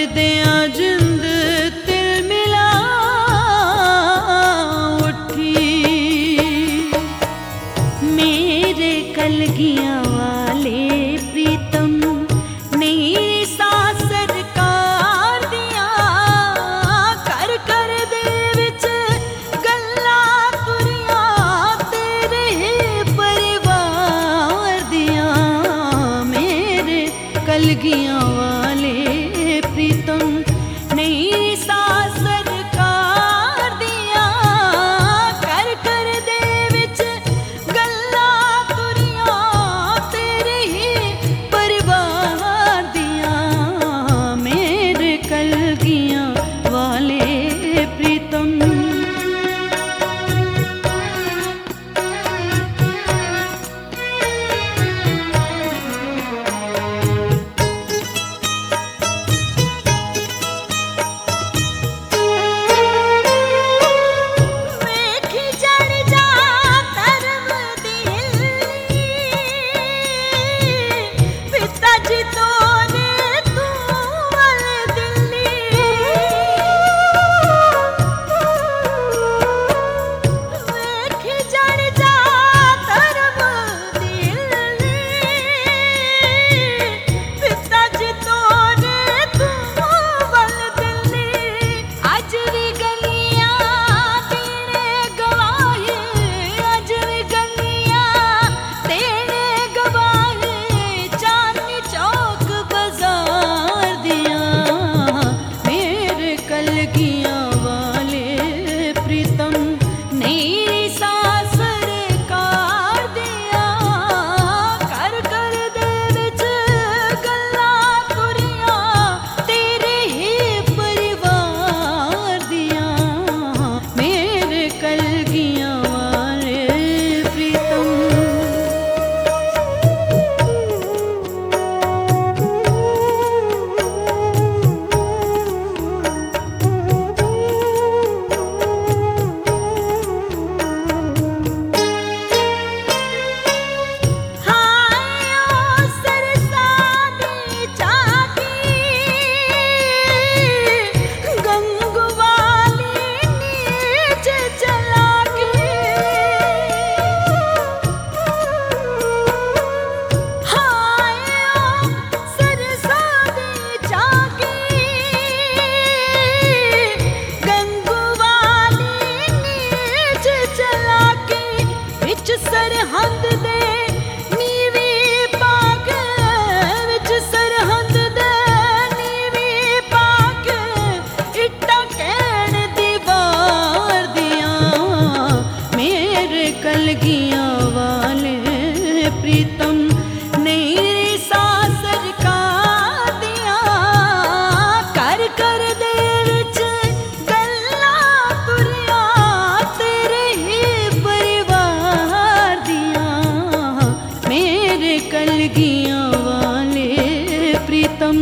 दिया जिंद तिल मिला उठी। मेरे कलगियां वाले प्रीतम नहीं सा सरकार दिया कर कर दे विच गल्ला तुरिया तेरे परिवार दिया। मेरे कलगियां वाले प्रीतम नहीं सा सरकार दिया कर कर दे विच गल्ला तुरिया तेरे परिवार दिया। मेरे कलगियां वाले प्रीतम सरहद दे नीवी पाक विच सरहद दे नीवी पाक इट्टा कहण दीवार दिया। मेरे कलगियां वाले प्रीतम नहीं सा सरकार दिया कर कर दे विच गल्ला तुरिया तेरे परिवार दिया। मेरे कलगियां वाले प्रीतम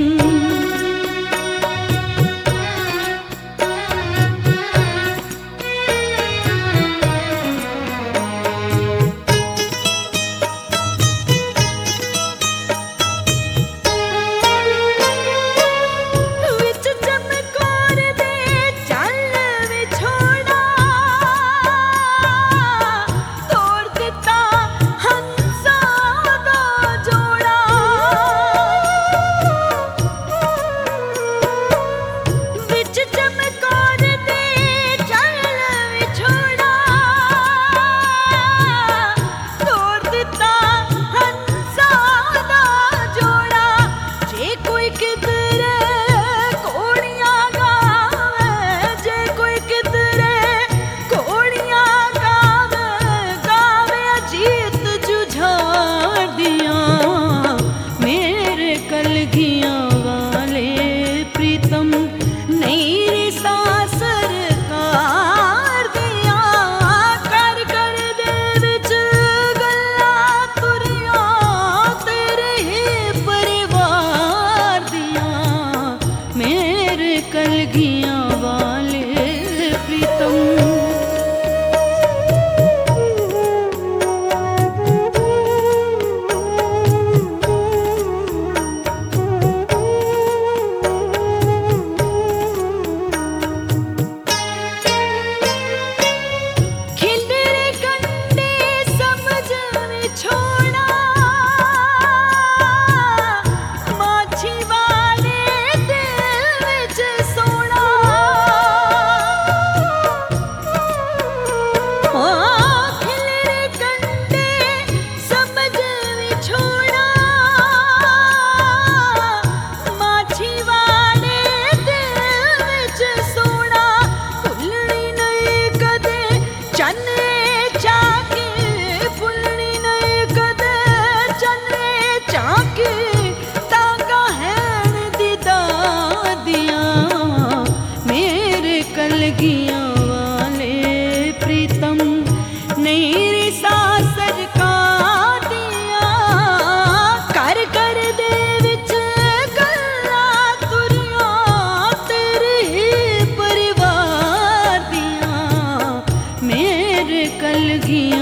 कलगियां वाले प्रीतम नहीं रिसा सरकार दिया कर कर दे विच गल्ला तुरिया तेरे ही परिवार दिया मेरे कलगियां